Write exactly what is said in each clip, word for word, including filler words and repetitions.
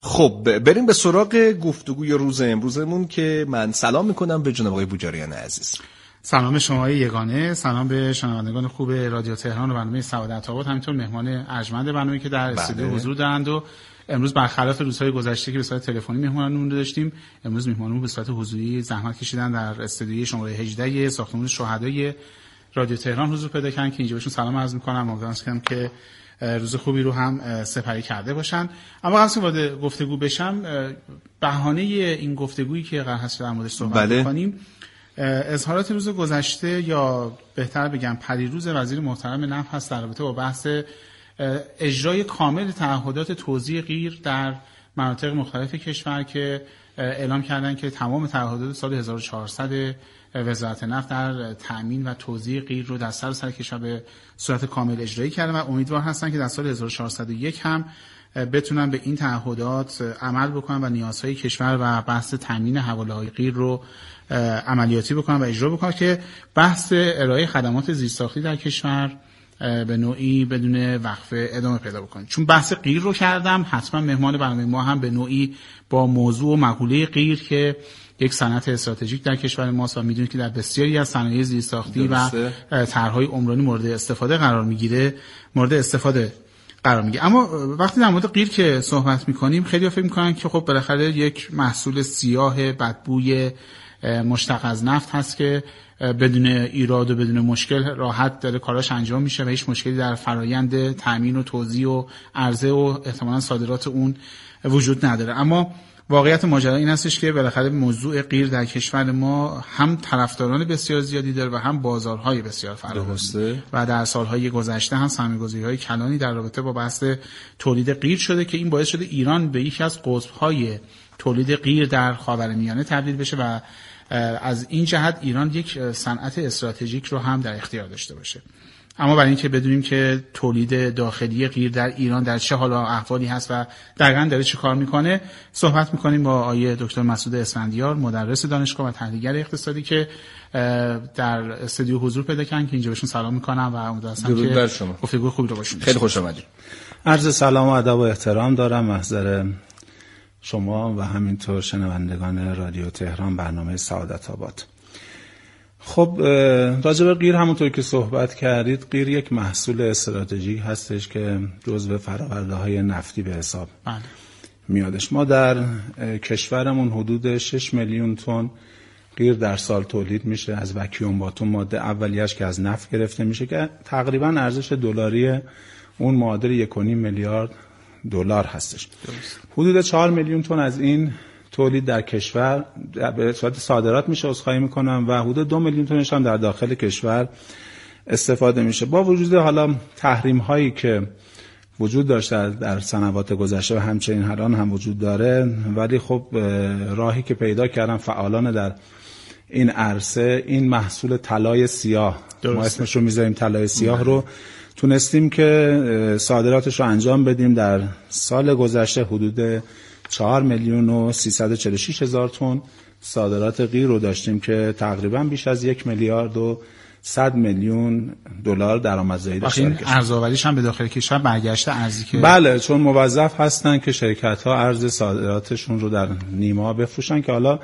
خب بریم به سراغ گفتگوی روز امروزمون که من سلام میکنم به جناب آقای بوجریان عزیز. سلام شما یگانه، سلام به شنوندگان خوب رادیو تهران و برنامه سعادت آباد، همینطور مهمان ارجمند برنامه‌ای که در استودیو حضور دارند و امروز برخلاف روزهای گذشته که به صورت تلفنی مهمانمون داشتیم، امروز مهمانمون به صورت حضوری زحمت کشیدن در استودیوی شماره هجده ساختمان شهدای رادیو تهران حضور پیدا کردن که اینجا بهشون سلام عرض می‌کنم. امیدوارم که روز خوبی رو هم سپری کرده باشن. اما قبل از اینکه وارد گفتگو بشم، بهانه این گفتگویی که قرار هست در موردش صحبت بله. کنیم اظهارات روز گذشته یا بهتر بگم پریروز وزیر محترم نفت هست در رابطه با بحث اجرای کامل تعهدات توزیع قیر در مناطق مختلف کشور که اعلام کردن که تمام تعهدات سال هزار و چهارصد وزارت نفت در تأمین و توزیع قیر رو در سراسر کشور به صورت کامل اجرایی کردن و امیدوار هستن که در سال هزار و چهارصد و یک هم بتونن به این تعهدات عمل بکنن و نیازهای کشور و بحث تأمین حواله‌های قیر رو عملیاتی بکنن و اجرا بکنن که بحث ارائه خدمات زیرساختی در کشور به نوعی بدون وقفه ادامه پیدا بکنه. چون بحث قیر رو کردم، حتما مهمان برنامه ما هم به نوعی با موضوع و مقوله قیر که یک صنعت استراتژیک در کشور ماست و میدونید که در بسیاری از صنایع زیرساختی و طرح‌های عمرانی مورد استفاده قرار میگیره مورد استفاده قرار میگیره. اما وقتی در مورد قیر که صحبت میکنیم خیلی‌ها فکر میکنن که خب بالاخره یک محصول سیاه بدبوی مشتق از نفت هست که بدون ایراد و بدون مشکل راحت داره کاراش انجام میشه و هیچ مشکلی در فرایند تامین و توزیع و عرضه و احتمالاً صادرات اون وجود نداره. اما واقعیت ماجرا این هستش که بالاخره موضوع قیر در کشور ما هم طرفداران بسیار زیادی داره و هم بازارهای بسیار فراوان و در سالهای گذشته هم سرمایه‌گذاری‌های کلانی در رابطه با بحث تولید قیر شده که این باعث شده ایران به یکی از قطب‌های تولید قیر در خاورمیانه تبدیل بشه و از این جهت ایران یک صنعت استراتژیک رو هم در اختیار داشته باشه. اما برای اینکه بدونیم که تولید داخلی قیر در ایران در چه حال و احوالی هست و دقیقاً داره چه کار میکنه صحبت میکنیم با آقای دکتر مسعود اسفندیار، مدرس دانشگاه و تحلیلگر اقتصادی که در استودیو حضور پیدا کردن که اینجا بهشون سلام میکنم و امیدوارم که گفتگو خوبی رو باشیم. خیلی خوش آمدید. عرض سلام و ادب و احترام دارم محضر شما و همینطور شنوندگان رادیو تهران برنامه سعادت آباد. خب راجع به قیر همونطور که صحبت کردید، قیر یک محصول استراتژیک هستش که جزو فرآورده‌های نفتی به حساب بله. میادش. ما در کشورمون حدود شش میلیون تن قیر در سال تولید میشه از وکیوم باتوم، ماده اولیه‌اش که از نفت گرفته میشه که تقریبا ارزش دلاری اون معادل یک و نیم میلیارد دلار هستش. درست. حدود چهار میلیون تن از این تولید در کشور به صورت صادرات میشه، عذرخواهی میکنم، و حدود دو میلیون تنش هم در داخل کشور استفاده میشه. با وجود حالا تحریم هایی که وجود داشته در سنوات گذشته و همچنین الان هم وجود داره، ولی خب راهی که پیدا کردن فعالان در این عرصه این محصول طلای سیاه، ما اسمش رو میذاریم طلای سیاه، رو تونستیم که صادراتش رو انجام بدیم. در سال گذشته حدود چهار میلیون و سیصد و چهل و شش هزار تن صادرات قیر رو داشتیم که تقریبا بیش از یک میلیارد و صد میلیون دلار درآمدزایی داشتن. این ارزآوریش هم به داخل کشور برگشته ارزی که بله، چون موظف هستن که شرکت ها ارز صادراتشون رو در نیما بفروشن که حالا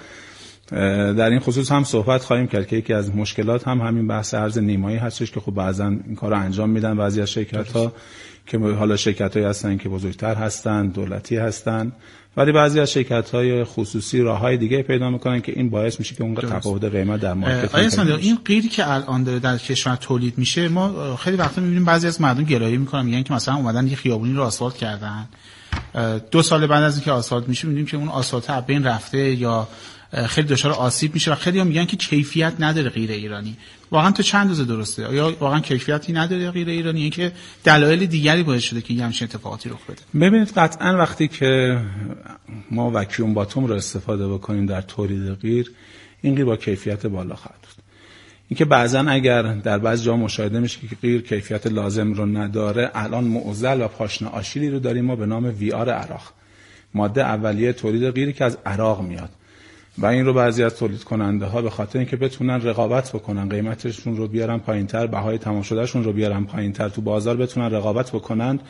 در این خصوص هم صحبت خواهیم کرد که یکی از مشکلات هم همین بحث ارز نیمایی هستش که خب بعضا این کار رو انجام میدن بعضی از شرکت ها که حالا شرکت هایی هستن که بزرگتر هستن، دولتی هستن، ولی بعضی از شرکت های خصوصی راه های دیگه پیدا میکنن که این باعث میشه که اون تفاوت قیمت در مارکت. آیا اسفندیار، این قیری که الان داره در کشور تولید میشه، ما خیلی وقتا میبینیم بعضی از مردم گلایه میکنن، میگن که مثلا اومدن یه خیابونی رو آسفالت کردن، دو سال بعد از اینکه آسفالت میشه میبینیم که اون آسفالت از بین رفته یا خیلی دچار آسیب میشه و خیلی هم میگن که کیفیت نداره غیر ایرانی. واقعا تو چند روزه درسته؟ آیا واقعا کیفیتی نداره غیر ایرانی؟ اینکه دلایل دیگری باعث شده که همچین اتفاقاتی رخ بده؟ ببینید قطعا وقتی که ما وکیوم باتوم رو استفاده بکنیم در تولید قیر، این قیر با کیفیت بالا خواهد بود. اینکه بعضا اگر در بعضی جا مشاهده میشه که قیر کیفیت لازم رو نداره، الان معضل و پاشنه آشیلی رو داریم ما به نام وی آر عراق، ماده اولیه تولید قیری که از عراق میاد و این رو بعضی از تولید کننده ها به خاطر اینکه بتونن رقابت بکنن، قیمتشون رو بیارن پایینتر، بهای تمام شدهشون رو بیارن پایینتر، تو بازار بتونن رقابت بکنن،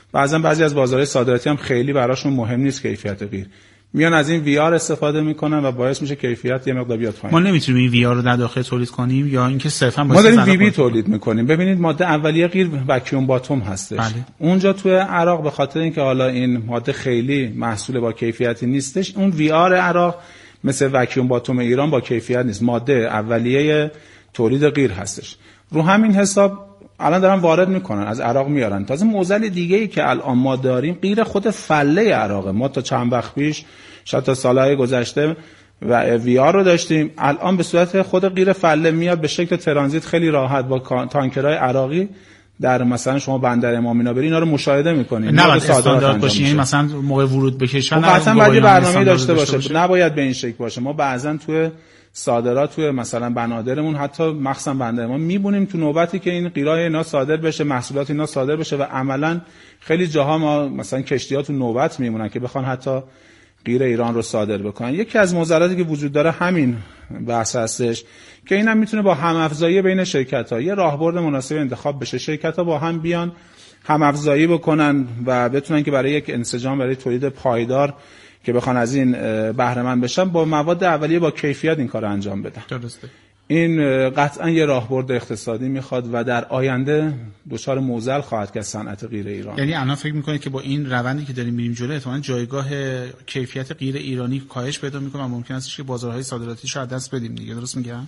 بعضا بعضی از بازارهای صادراتی هم خیلی براشون مهم نیست کیفیت غیر، میان از این وی آر استفاده میکنن و باعث میشه کیفیت یه مقدار بیاد پایین. ما نمیتونیم این وی آر رو در داخل تولید کنیم یا اینکه صرفا ما داریم وی بی تولید میکنیم. ببینید ماده اولیه غیر وکیوم باتوم هستش. بله. اونجا توی عراق به خاطر اینکه حالا این ماده خیلی محصول با کیفیتی نیستش، اون وی آر عراق مثل وکیوم باتوم ایران با کیفیت نیست، ماده اولیه تولید غیر هستش. رو همین حساب الان دارن وارد میکنن، از عراق میارن. تازه معضل دیگه ای که الان ما داریم غیر خود فله عراق. ما تا چند وقت پیش شاید تا سالهای گذشته و وی آر رو داشتیم، الان به صورت خود غیر فله میاد به شکل ترانزیت خیلی راحت با تانکرهای عراقی در مثلا شما بندر امام اینا برین اینا رو مشاهده میکنین. نه باید استاندارد باشه، یعنی مثلا موقع ورود به کشور اصلا باید برنامه‌ای داشته باشه. باشه نباید به این شکل باشه. ما بعضا توی صادرات توی مثلا بنادرمون حتی مخصوصا بندر ما میبونیم تو نوبتی که این غیرای اینا صادر بشه، محصولات اینا صادر بشه و عملا خیلی جاها ما مثلا کشتی‌ها تو نوبت میمونن که بخوان حتی غیر ایران رو صادر بکنن. یکی از معضلاتی که وجود داره همین بحث هستش که اینم میتونه با هم افزایی بین شرکت‌ها یه راهبرد مناسب انتخاب بشه. شرکت‌ها با هم بیان هم افزایی بکنن و بتونن که برای یک انسجام، برای تولید پایدار که بخوان از این بهره مند بشن، با مواد اولیه با کیفیت این کار رو انجام بدن. درسته. این قطعا یه راهبرد اقتصادی میخواد و در آینده دچار معضل خواهد کرد صنعت غیر ایرانی. یعنی الان فکر میکنید که با این روندی که داریم میریم جلو احتمالاً جایگاه کیفیت غیر ایرانی کاهش پیدا میکنه و ممکن است که بازارهای صادراتی رو از دست بدیم دیگه، درست میگم؟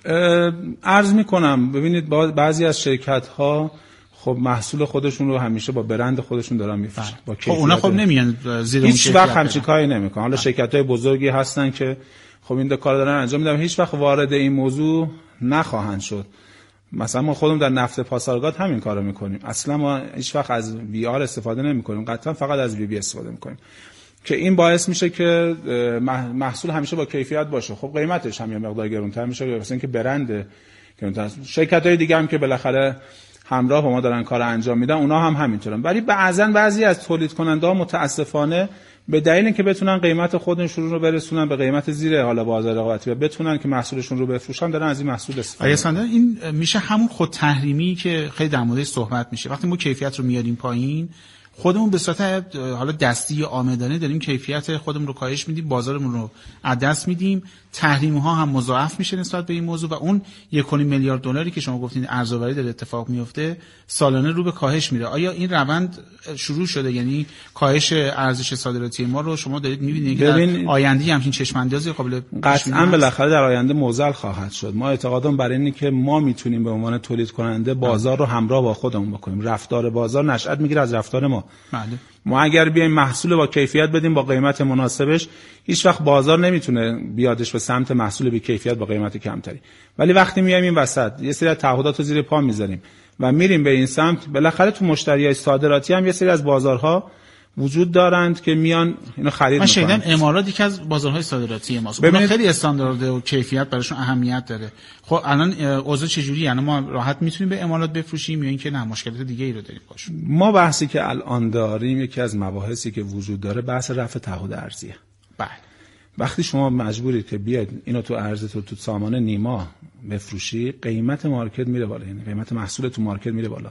عرض میکنم ببینید بعضی از شرکت‌ها خب محصول خودشون رو همیشه با برند خودشون دارن میفروشن. با خب اونا خب نمیان زیر اون هیچ وقت همچین کاری نمیکنن. حالا شرکت‌های بزرگی هستن که خب این کارا دارن انجام میدن، هیچ وقت وارد این موضوع نخواهند شد. مثلا ما خودمون در نفت پاسارگاد همین کارو میکنیم. اصلا ما هیچ وقت از وی آر استفاده نمیکنیم، قطعا فقط از وی بی استفاده میکنیم که این باعث میشه که محصول همیشه با کیفیت باشه. خب قیمتش هم یه مقدار گرانتر میشه، مثلا اینکه برند گرانتر. شرکت‌های دیگه هم که بالاخره همراه با ما دارن کار انجام میدن اونا هم همینطورن، ولی بعضن بعضی از تولید کننده ها متاسفانه به دلیل اینکه بتونن قیمت خودشون رو برسونن به قیمت زیر حالا بازار رقابتی و بتونن که محصولشون رو بفروشن، دارن از این محصول استفاده می‌کنن. این میشه همون خود تحریمی که خیلی در موردش صحبت میشه. وقتی ما کیفیت رو میاریم پایین، خودمون به صورت حالا دستی یا عامدانه داریم کیفیت خودمون رو کاهش میدیم، بازارمون رو از دست میدیم، تحریم ها هم مضاعف میشه نسبت به این موضوع و اون یک و نیم میلیارد دلاری که شما گفتین ارزآوری داره اتفاق میفته سالانه رو به کاهش میره. آیا این روند شروع شده؟ یعنی کاهش ارزش صادراتی ما رو شما دارید میبینید که در آینده همچین چشم‌اندازی قابل قطعاً بالاخره در آینده معضل خواهد شد. ما اعتقادم بر اینه که ما میتونیم به عنوان تولید کننده بازار رو همراه با خودمون بکنیم. رفتار بازار نشأت میگیره از رفتار ما. بله. ما اگر بیایم محصول با کیفیت بدیم با قیمت مناسبش، هیچ وقت بازار نمیتونه بیادش به سمت محصول بی کیفیت با قیمت کمتری. ولی وقتی میایم این وسط یه سری تعهدات رو زیر پا میذاریم و میریم به این سمت، بالاخره تو مشتریای صادراتی هم یه سری از بازارها وجود دارند که میان اینو خرید میکنن. من شنیدم امارات یکی از بازارهای صادراتی ماست. اون خیلی استاندارد و کیفیت براشون اهمیت داره. خب الان اوضاع چجوریه؟ یعنی ما راحت میتونیم به امارات بفروشیم یا اینکه نه مشکلات دیگه ای رو داریم باشون؟ ما بحثی که الان داریم یکی از مباحثی که وجود داره بحث رفع تعهد ارزیه. بله. وقتی شما مجبورید که بیاید اینو تو ارز تو تو سامان نیما بفروشی، قیمت مارکت میره بالا، یعنی قیمت محصول تو مارکت میره بالا،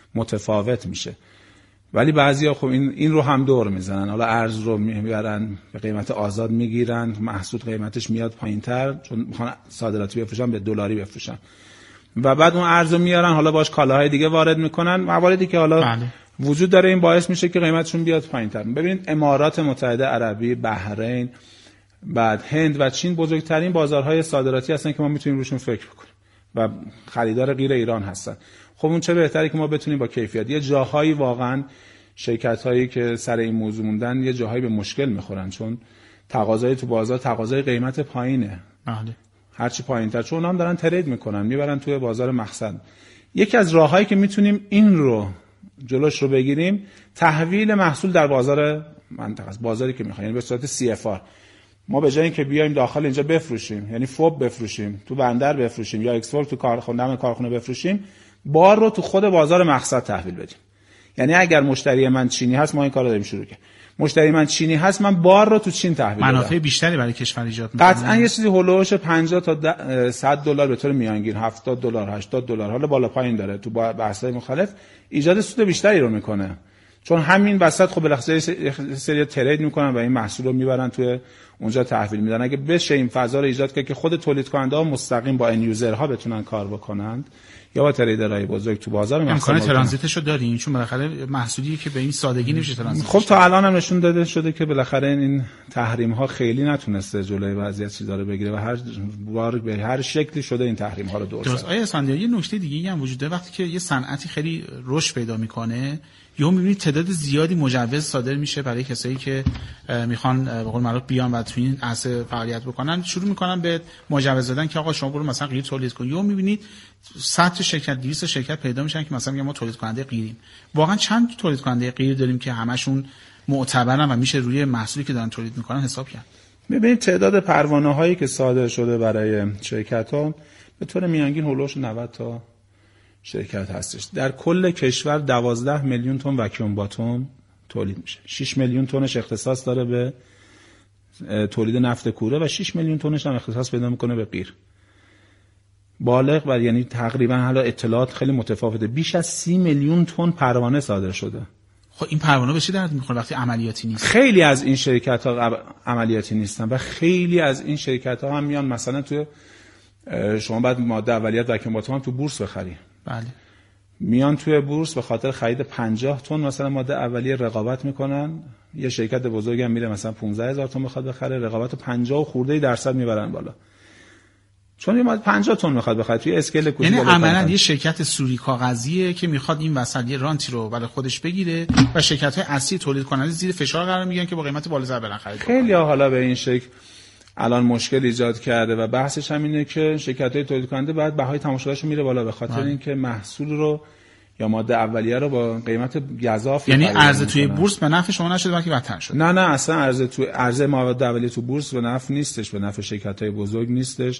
متفاوت میشه. ولی بعضیا خب این این رو هم دور میزنن، حالا ارز رو میبرن به قیمت آزاد میگیرن، محصول قیمتش میاد پایینتر چون میخوان صادراتی بفروشن به دلاری بفروشن و بعد اون ارز رو میارن حالا باش کالاهای دیگه وارد میکنن، مواردی که حالا بله. وجود داره این باعث میشه که قیمتشون بیاد پایینتر. ببینید امارات متحده عربی، بحرین، بعد هند و چین بزرگترین بازارهای صادراتی هستن که ما میتونیم روشون فکر بکنیم و خریدار غیر ایران هستن. خب اون چه بهتره که ما بتونیم با کیفیت. یه جاهایی واقعا شرکت‌هایی که سر این موضوع موندن یه جاهایی به مشکل میخورن چون تقاضای تو بازار تقاضای قیمت پایینه. بله. هرچی پایینتر، چون اونها هم دارن ترید میکنن میبرن توی بازار مقصد. یکی از راههایی که میتونیم این رو جلوش رو بگیریم تحویل محصول در بازار منطقه است، بازاری که میخوایم، یعنی به صورت سی اف آر. ما به جای اینکه بیایم داخل اینجا بفروشیم، یعنی فوب بفروشیم، تو بندر بفروشیم یا اکسپورت تو کارخونه کارخونه بفروشیم، بار رو تو خود بازار مقصد تحویل بدیم. یعنی اگر مشتری من چینی هست، ما این کارو داریم شروع کردیم. مشتری من چینی هست، من بار رو تو چین تحویل بدم. منافع بیشتری برای کشور ایجاد می‌کنه. قطعاً یه چیزی هولوش پنجاه تا صد دلار به طور میانگین، هفتاد دلار، هشتاد دلار، حالا بالا پایین داره تو بحث‌های مختلف، ایجاد سود بیشتری رو میکنه. چون همین وسط خب بالاخره سری ترید میکنن و این محصول رو میبرن توی اونجا تحویل میدن. اگه بشه این فضا رو ایجاد کنه که خود تولید کننده ها مستقیم با ان یوزرها بتونن کار بکنند یا با تریدرهای بزرگ تو بازار امکان ترانزیتش رو دارین، چون بالاخره محصولی که به این سادگی نمیشه ترانزیت. خب تا الان هم نشون داده شده که بالاخره این تحریم ها خیلی نتونسته جلوی بعضی از چیزا رو بگیره و هر بار به هر شکلی شده این تحریم ها رو دور درست. آیا اسفندیاری یه نکته دیگه هم وجود داره، وقتی که یه صنعتی خیلی رشد پیدا میکنه یا میبینید تعداد زیادی مجوز صادر میشه برای کسایی که میخوان به قول معروف بیان و تو این عرصه فعالیت بکنن، شروع میکنن به مجوز دادن که آقا شما برو مثلا قیر تولید کن. یا میبینید صد تا شرکت دویست تا شرکت پیدا میشن که مثلا میگن ما تولید کننده قیریم. واقعا چند تولید کننده قیر داریم که همشون معتبرن و میشه روی محصولی که دارن تولید میکنن حساب کرد؟ ببینید تعداد پروانه هایی که صادر شده برای شرکت ها به طور میانگین هولوش نود تا شرکت هستش. در کل کشور دوازده میلیون تن وکیوم باتوم تولید میشه. شش میلیون تنش اختصاص داره به تولید نفت کوره و شش میلیون تنش هم اختصاص پیدا میکنه به قیر. بالغ بر یعنی تقریبا حالا اطلاعات خیلی متفاوته. بیش از سی میلیون تن پروانه صادر شده. خب این پروانه به چه درد میخوره وقتی عملیاتی نیست؟ خیلی از این شرکت ها عملیاتی نیستن و خیلی از این شرکت ها هم میان مثلا تو شما بعد ماده اولیت وکیوم باتوم هم تو بورس بخری. بله. میان توی بورس به خاطر خرید پنجاه تن مثلا ماده اولیه رقابت میکنن. یه شرکت بزرگی هم میره مثلا پانزده هزار تن بخواد بخره، رقابت پنجاه خورده درصد میبرن بالا. چون این ماده پنجاه تن میخواد بخره توی اسکیل کوچیک. یعنی عملاً یه شرکت سوری کاغذیه که میخواد این وسط یه رانتی رو برای خودش بگیره و شرکت‌های اصلی تولید کننده زیر فشار قرار میگیرن که با قیمت بالاتر برن خرید. خیلی حالا به این شکل الان مشکل ایجاد کرده و بحثش هم اینه که شرکت‌های تولید کننده بعد بهای تماشاش میره بالا به خاطر اینکه محصول رو یا ماده اولیه رو با قیمت گزاف، یعنی عرضه توی بورس به نفع شما نشده بلکه بدتر شده. نه نه اصلا عرضه تو عرضه ماده اولیه تو بورس به نفع نیستش، به نفع شرکت‌های بزرگ نیستش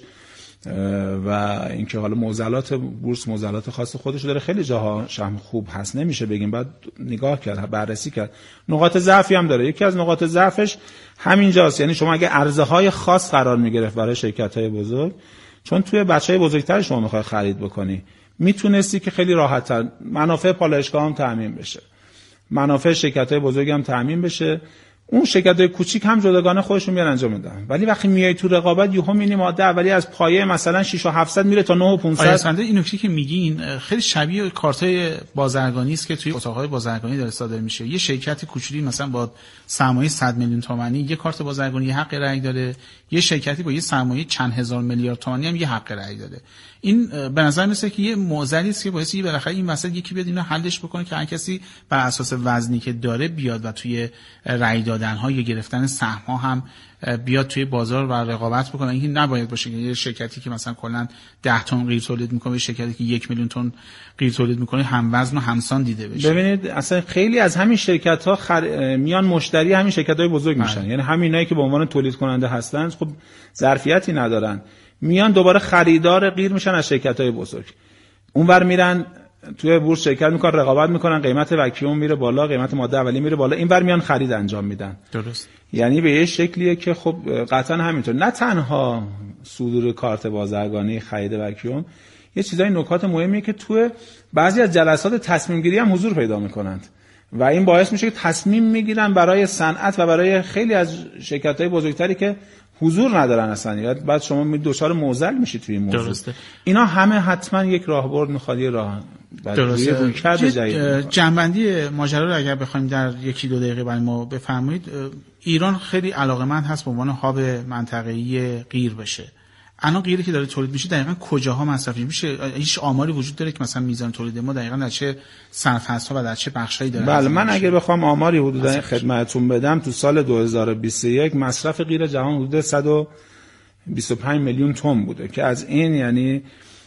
و اینکه حالا معضلات بورس معضلات خاص خودش داره. خیلی جاها شهم خوب هست نمیشه بگیم، بعد نگاه کرد بررسی کرد. نقاط ضعفی هم داره. یکی از نقاط ضعفش همینجاست، یعنی شما اگه عرضه‌های خاص قرار میگرفت برای شرکت‌های بزرگ، چون توی بچه‌های بزرگتر شما می‌خوای خرید بکنی، میتونستی که خیلی راحت‌تر منافع پالایشگاه هم تامین بشه، منافع شرکت‌های بزرگ هم تامین بشه، اون شرکت‌های کوچیک هم جداگانه خودشون میان انجام میدن. ولی وقتی میای تو رقابت یهو می‌بینی ماده اولیه از پایه مثلا شش و هفتصد میره تا نه و پانصد. آیا اصلا این نکته که میگین خیلی شبیه کارت‌های بازرگانی است که توی اتاق‌های بازرگانی داره صادر میشه. یه شرکت کوچولی مثلا با سرمایه صد میلیون تومانی یه کارت بازرگانی حق رأی داره، یه شرکتی با یه سرمایه چند هزار میلیارد تومانی هم یه حق رأی داره. این به نظر میاد که یه معضلی است که باعث یه بالاخره این مسئله یکی بیاد اینو حلش بکنه که هر کسی بر اساس وزنی که داره بیاد و توی رأی دادن‌ها یا گرفتن سهم‌ها هم بیاد توی بازار و رقابت بکنه. این نباید باشه که یه شرکتی که مثلا کلا ده تن قیر تولید میکنه یه شرکتی که یک میلیون تن قیر تولید میکنه هم وزن و همسان دیده بشه. ببینید اصلا خیلی از همین شرکت‌ها خر... میان مشتری همین شرکت‌های بزرگ میشن. یعنی همینایی که به عنوان تولید کننده هستن خب ظرفیتی ندارن، میان دوباره خریدار قیر میشن از شرکت‌های بزرگ. اونور میرن توی بورس شرکت میکنن، رقابت میکنن، قیمت وکیوم میره بالا، قیمت ماده اولیه میره بالا، اینور میان خرید انجام میدن. درست. یعنی به یه شکلیه که خب قطعا همینطور. نه تنها صدور کارت بازرگانی خرید وکیوم، یه چیزای نکات مهمیه که توی بعضی از جلسات تصمیم گیری هم حضور پیدا میکنند و این باعث میشه که تصمیم میگیرن برای صنعت و برای خیلی از شرکت‌های بزرگتری که حضور ندارن اصلا. یا بعد شما دچار معضل میشید توی این موضوع. درسته. اینا همه حتما یک راهبرد میخواد، یه راه درسته. جدید. جنبندی ماجرا رو اگر بخوایم در یکی دو دقیقه برای ما بفرمایید، ایران خیلی علاقه‌مند هست به عنوان هاب منطقه‌ای قیر بشه. الان قیری که داره تولید میشه دقیقاً کجاها مصرف میشه؟ هیچ آماری وجود داره که مثلا میزان تولید ما دقیقاً در چه سرفصل‌ها و در چه بخشایی داره؟ بله، من اگه بخوام آماری حدودا خدمتتون بدم، تو سال دو هزار و بیست و یک مصرف قیر جهان حدود صد و بیست و پنج میلیون تن بوده که از این یعنی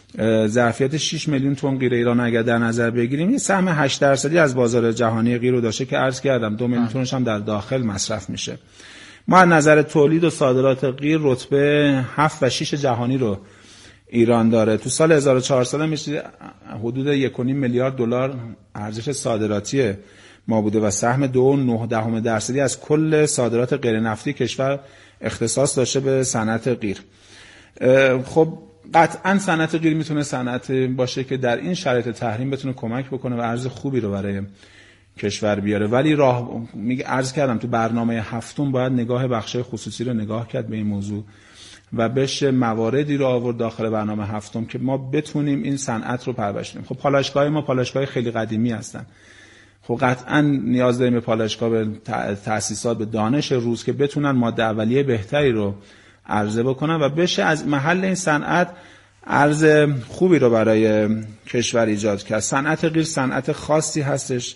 ظرفیت شش میلیون تن قیر ایران اگر در نظر بگیریم، یه سهم هشت درصدی از بازار جهانی قیر رو داشته که عرض کردم دو میلیون تنش هم در داخل مصرف میشه. ما از نظر تولید و صادرات قیر رتبه هفت و شش جهانی رو ایران داره. تو سال هزار و چهارصد میشه حدود یک و نیم میلیارد دلار ارزش صادراتی ما بوده و سهم دو و نه دهم درصدی از کل صادرات غیر نفتی کشور اختصاص داشته به صنعت قیر. خب قطعاً صنعت قیر میتونه صنعت باشه که در این شرایط تحریم بتونه کمک بکنه و ارز خوبی رو برای کشور بیاره. ولی راه میگه عرض کردم تو برنامه هفتم باید نگاه بخشای خصوصی رو نگاه کرد به این موضوع و بشه مواردی رو آورد داخل برنامه هفتم که ما بتونیم این صنعت رو پرورش بدیم. خب پالایشگاه ما پالایشگاه خیلی قدیمی هستن. خب قطعا نیاز داریم به پالایشگاه، به تأسیسات، به دانش روز که بتونن ماده اولیه بهتری رو عرضه بکنن و بشه از محل این صنعت ارز خوبی رو برای کشور ایجاد کرد. صنعت غیر صنعت خاصی هستش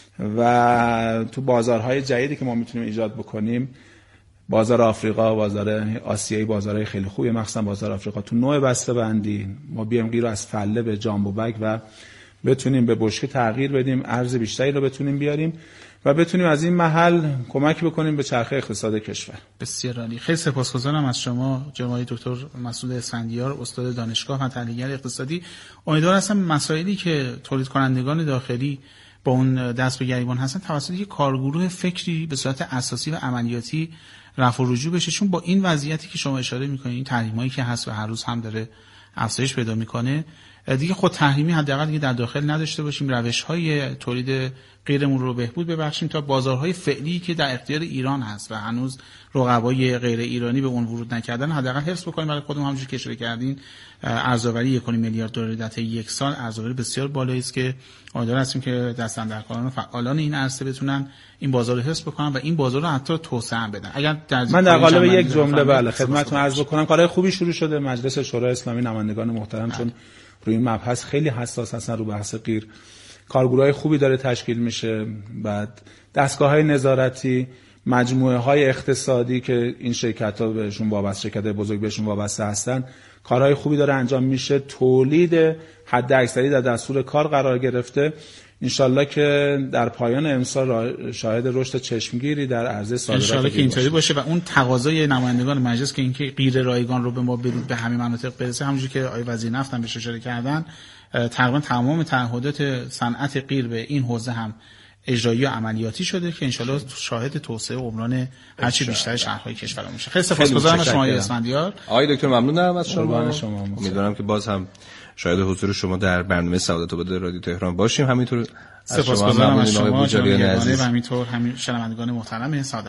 و تو بازارهای جدیدی که ما میتونیم ایجاد بکنیم، بازار آفریقا، بازار آسیایی، بازارهای خیلی خوبی، مخصوصا بازار آفریقا تو نوع بسته‌بندی ما بیام غیر از فله به جامبو بگ و بتونیم به بشکه تغییر بدیم، ارز بیشتری رو بتونیم بیاریم و بتونیم از این محل کمک بکنیم به چرخه اقتصاد کشور. بسیار عالی. خیلی سپاسگزارم از شما جناب دکتر مسعود اسفندیار، استاد دانشگاه و تحلیلگر اقتصادی. امیدوار هستم مسائلی که تولید کنندگان داخلی با اون دست به گریبان هستن توسط یک کارگروه فکری به صورت اساسی و عملیاتی رفع و رجوع بشه، چون با این وضعیتی که شما اشاره می‌کنید، این تحریمایی که هست و هر روز هم داره افزایش پیدا می‌کنه، دیگه خود تحریمی حداقل دیگه در داخل نداشته باشیم، روش‌های تولید غیرمون رو بهبود ببخشیم تا بازارهای فعلی که در اختیار ایران هست و هنوز رقبای غیر ایرانی به اون ورود نکردن حداقل حفظ بکنیم برای خودمون. همونجوری که اشاره کردین ارزآوری یک و نیم میلیارد دلار در طی یک سال ارزآوری بسیار بالایی است که امیدوار هستیم که دست‌اندرکاران و فعالان این عرصه بتونن این بازار رو حفظ بکنن و این بازار رو حتی توسعه بدن. اگر در من در قالب یک جمله بله خدمتتون عرض بکنم، کارهای خوبی شروع شده. مجلس شورای اسلامی نمایندگان محترم بله. چون روی این مبحث خیلی حساس هستن، رو بحث غیر، کارگروهای خوبی داره تشکیل میشه. بعد دستگاه‌های نظارتی، مجموعه‌های اقتصادی که این شرکت‌ها بهشون وابسته، شرکت‌های بزرگ بهشون وابسته هستن، کارهای خوبی داره انجام میشه. تولید حداکثری در دستور کار قرار گرفته. انشالله که در پایان امسال شاهد رشد چشمگیری در عرضه صادرات انشالله که اینطوری باشه و اون تقاضای نمایندگان مجلس که اینکه غیر رایگان رو به ما بدید به همین مناطق برسه، همونجوری که آقای وزیر نفت هم بهش اشاره کردن، تقریبا تمام تعهدات صنعت غیر به این حوزه هم اجرایی و عملیاتی شده که انشالله شاهد توسعه و عمران هرچی بیشتر شهرهای کشور میشه. خیلی سپاسگزارم از شما آقای اسفندیار. آقای دکتر ممنونم از شما. شما امیدوارم که باز هم شاهد حضور شما در برنامه سعادت آباد رادیو تهران باشیم. همینطور سپاسگزارم از شما جناب یگانه و همینطور همین شنوندگان محترم سعادت